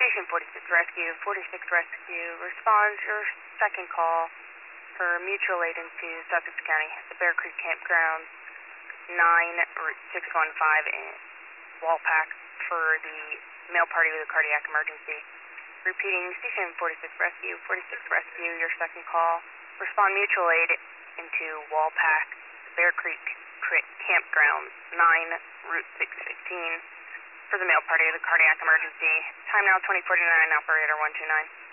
Station 46 Rescue, 46 Rescue, respond your second call for mutual aid into Sussex County, the Bear Creek Campground, 9 Route 615 in Walpack for the male party with a cardiac emergency. Repeating, Station 46 Rescue, 46 Rescue, your second call. Respond mutual aid into Walpack, Bear Creek Campground, 9 Route 615 for the male party with a cardiac emergency. Time now 2049, operator 129.